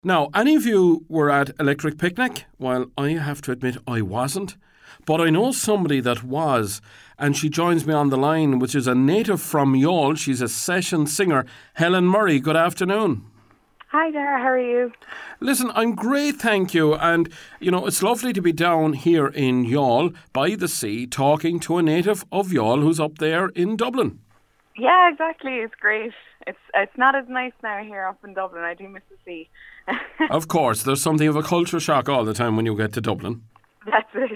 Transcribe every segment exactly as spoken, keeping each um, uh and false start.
Now, any of you were at Electric Picnic? Well, I have to admit I wasn't. But I know somebody that was, and she joins me on the line, which is a native from Youghal. She's a session singer, Helen Murray. Good afternoon. Hi there, how are you? Listen, I'm great, thank you. And, you know, it's lovely to be down here in Youghal by the sea talking to a native of Youghal who's up there in Dublin. Yeah, exactly. It's great. It's it's not as nice now here up in Dublin. I do miss the sea. Of course, there's something of a culture shock all the time when you get to Dublin. That's it.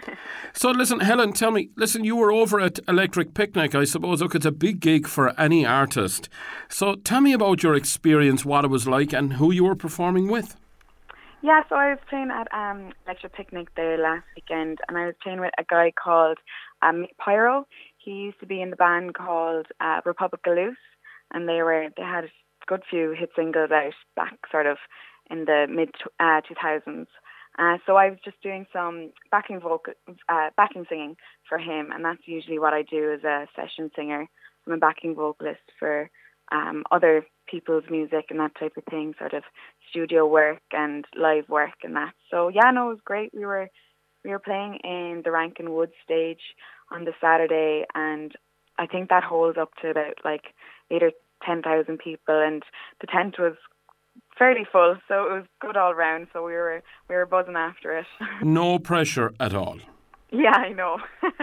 So listen, Helen, tell me, listen, you were over at Electric Picnic, I suppose. Look, it's a big gig for any artist. So tell me about your experience, what it was like and who you were performing with. Yeah, so I was playing at um, Electric Picnic there last weekend, and I was playing with a guy called um, Mick Pyro. He used to be in the band called uh, Republic of Loose, and they were they had a good few hit singles out back sort of in the mid uh, two thousands. Uh, so I was just doing some backing vocal, uh, backing singing for him, and that's usually what I do as a session singer. I'm a backing vocalist for um, other people's music and that type of thing, sort of studio work and live work and that. So yeah, no, it was great. We were we were playing in the Rankin Woods stage on the Saturday, and I think that holds up to about like eight or ten thousand people, and the tent was fairly full, so it was good all round. So we were we were buzzing after it. No pressure at all. Yeah, I know,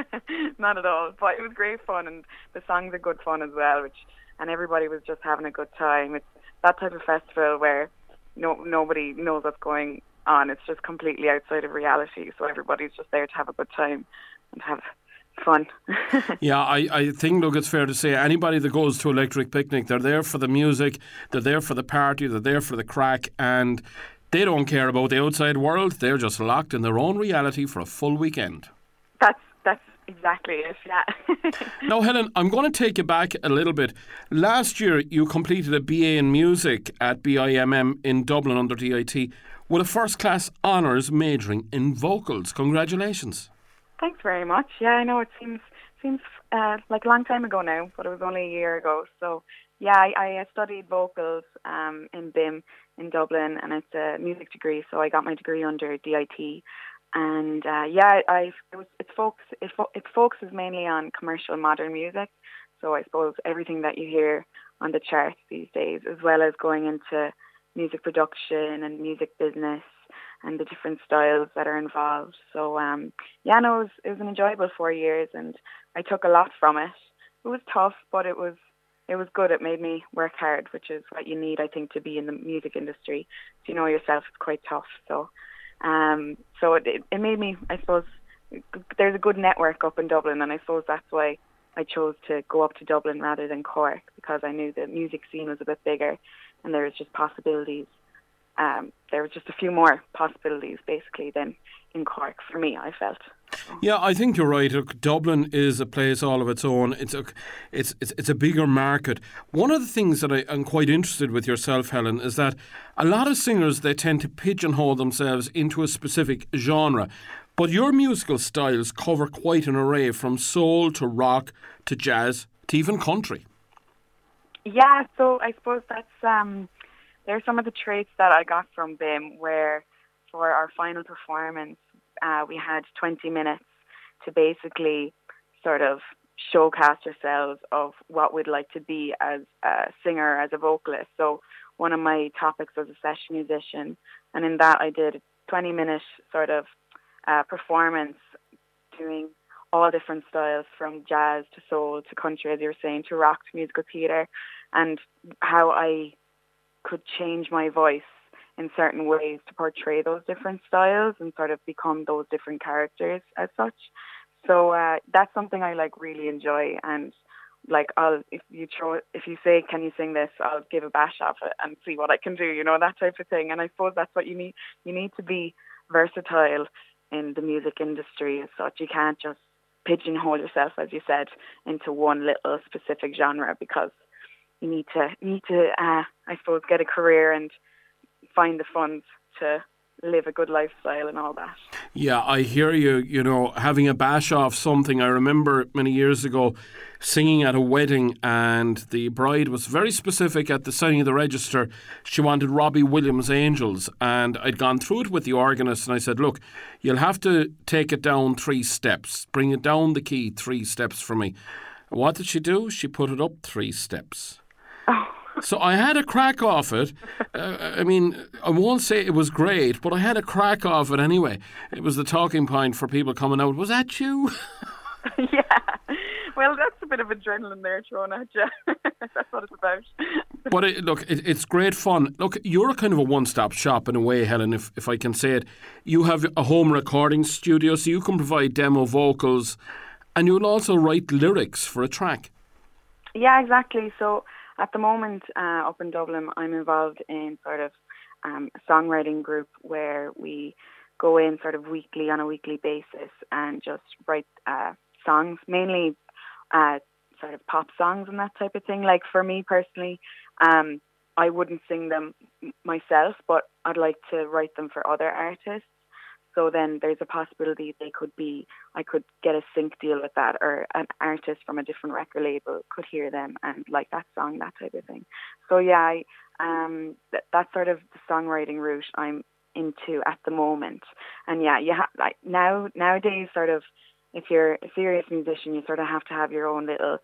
not at all. But it was great fun, and the songs are good fun as well. Which and everybody was just having a good time. It's that type of festival where no nobody knows what's going on. It's just completely outside of reality. So everybody's just there to have a good time and have fun. Yeah, I, I think, look, it's fair to say anybody that goes to Electric Picnic, they're there for the music, they're there for the party, they're there for the crack, and they don't care about the outside world. They're just locked in their own reality for a full weekend. That's that's exactly it, yeah. Now, Helen, I'm going to take you back a little bit. Last year, you completed a B A in music at B I M M in Dublin under D I T with a first-class honours majoring in vocals. Congratulations. Thanks very much. Yeah, I know it seems seems uh, like a long time ago now, but it was only a year ago. So, yeah, I, I studied vocals um, in B I M in Dublin, and it's a music degree. So I got my degree under D I T, and uh, yeah, I it was it focus it, fo- it focuses mainly on commercial modern music. So I suppose everything that you hear on the charts these days, as well as going into music production and music business and the different styles that are involved. So, um, yeah, no, it was, it was an enjoyable four years, and I took a lot from it. It was tough, but it was it was good. It made me work hard, which is what you need, I think, to be in the music industry. So, you know yourself, it's quite tough. So, um, so it, it, it made me, I suppose, there's a good network up in Dublin, and I suppose that's why I chose to go up to Dublin rather than Cork, because I knew the music scene was a bit bigger, and there was just possibilities. Um, there were just a few more possibilities, basically, than in Cork, for me, I felt. Yeah, I think you're right. Look, Dublin is a place all of its own. It's a, it's, it's, it's a bigger market. One of the things that I, I'm quite interested with yourself, Helen, is that a lot of singers, they tend to pigeonhole themselves into a specific genre. But your musical styles cover quite an array, from soul to rock to jazz to even country. Yeah, so I suppose that's... Um, There's some of the traits that I got from B I M, where for our final performance, uh, we had twenty minutes to basically sort of showcase ourselves of what we'd like to be as a singer, as a vocalist. So one of my topics was a session musician, and in that I did a twenty minute sort of uh, performance doing all different styles, from jazz to soul to country, as you were saying, to rock to musical theatre, and how I could change my voice in certain ways to portray those different styles and sort of become those different characters as such. So uh, that's something I like really enjoy, and like I'll if you throw if you say, can you sing this, I'll give a bash of it and see what I can do, you know, that type of thing. And I suppose that's what you need. You need to be versatile in the music industry as such. You can't just pigeonhole yourself, as you said, into one little specific genre, because you need to you need to uh, I suppose get a career and find the funds to live a good lifestyle and all that. Yeah, I hear you, you know, having a bash off something. I remember many years ago singing at a wedding, and the bride was very specific at the signing of the register. She wanted Robbie Williams' Angels, and I'd gone through it with the organist, and I said, look, you'll have to take it down three steps. Bring it down the key three steps for me. What did she do? She put it up three steps. Oh. So I had a crack off it. Uh, I mean, I won't say it was great, but I had a crack off it anyway. It was the talking point for people coming out. Was that you? Yeah. Well, that's a bit of adrenaline there thrown at you. That's what it's about. But it, look, it, it's great fun. Look, you're kind of a one-stop shop in a way, Helen, if, if I can say it. You have a home recording studio, so you can provide demo vocals, and you'll also write lyrics for a track. Yeah, exactly. So at the moment, uh, up in Dublin, I'm involved in sort of um, a songwriting group where we go in sort of weekly, on a weekly basis, and just write uh, songs, mainly uh, sort of pop songs and that type of thing. Like for me personally, um, I wouldn't sing them myself, but I'd like to write them for other artists. So then there's a possibility they could be, I could get a sync deal with that, or an artist from a different record label could hear them and like that song, that type of thing. So yeah, I, um, that, that's sort of the songwriting route I'm into at the moment. And yeah, you ha- like now nowadays, sort of, if you're a serious musician, you sort of have to have your own little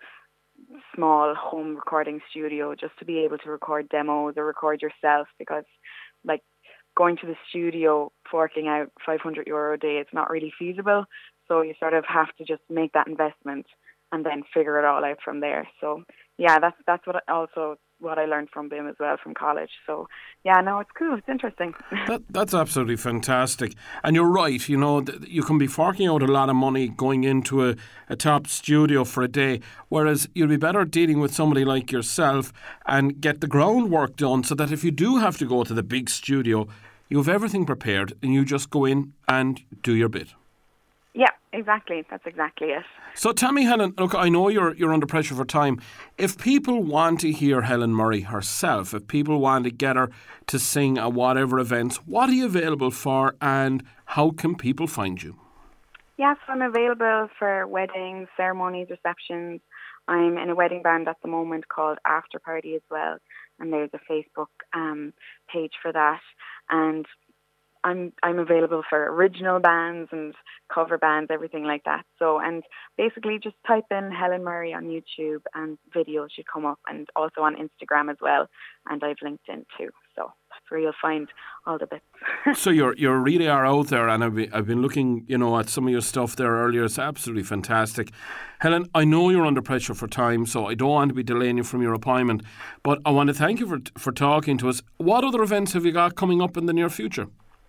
small home recording studio just to be able to record demos or record yourself, because like going to the studio, forking out five hundred euro a day, it's not really feasible. So you sort of have to just make that investment and then figure it all out from there. So yeah, that's that's what I, also what I learned from B I M as well, from college. So yeah, no, it's cool. It's interesting. That, that's absolutely fantastic. And you're right, you know, th- you can be forking out a lot of money going into a, a top studio for a day, whereas you'd be better dealing with somebody like yourself and get the groundwork done so that if you do have to go to the big studio, you have everything prepared and you just go in and do your bit. Yeah, exactly. That's exactly it. So tell me, Helen, look, I know you're you're under pressure for time. If people want to hear Helen Murray herself, if people want to get her to sing at whatever events, what are you available for and how can people find you? Yes, I'm available for weddings, ceremonies, receptions. I'm in a wedding band at the moment called After Party as well, and there's a Facebook um, page for that. And I'm I'm available for original bands and cover bands, everything like that. So, and basically just type in Helen Murray on YouTube and videos should come up, and also on Instagram as well. And I've LinkedIn too. So that's where you'll find all the bits. So you're you really are out there, and I've been, I've been looking, you know, at some of your stuff there earlier. It's absolutely fantastic. Helen, I know you're under pressure for time, so I don't want to be delaying you from your appointment, but I want to thank you for for talking to us. What other events have you got coming up in the near future?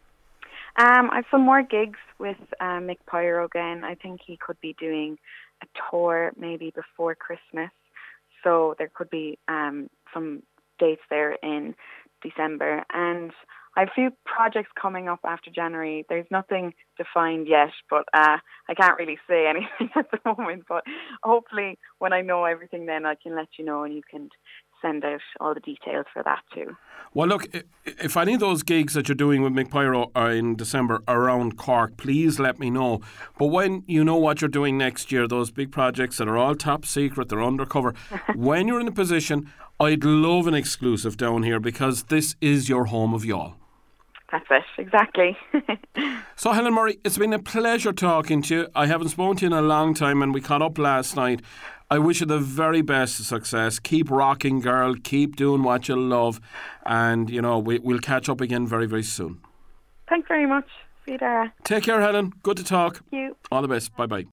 Um, I have some more gigs with uh, Mick Pyro again. I think he could be doing a tour maybe before Christmas. So there could be um, some dates there in December. And I have a few projects coming up after January. There's nothing defined yet, but uh, I can't really say anything at the moment. But hopefully when I know everything, then I can let you know and you can send out all the details for that too. Well, look, if any of those gigs that you're doing with Mick Pyro are in December are around Cork, please let me know. But when you know what you're doing next year, those big projects that are all top secret, they're undercover, when you're in a position, I'd love an exclusive down here because this is your home of y'all. That's it, exactly. So, Helen Murray, it's been a pleasure talking to you. I haven't spoken to you in a long time and we caught up last night. I wish you the very best of success. Keep rocking, girl. Keep doing what you love. And, you know, we, we'll catch up again very, very soon. Thanks very much. See you, Dara. Take care, Helen. Good to talk. Thank you. All the best. Bye-bye.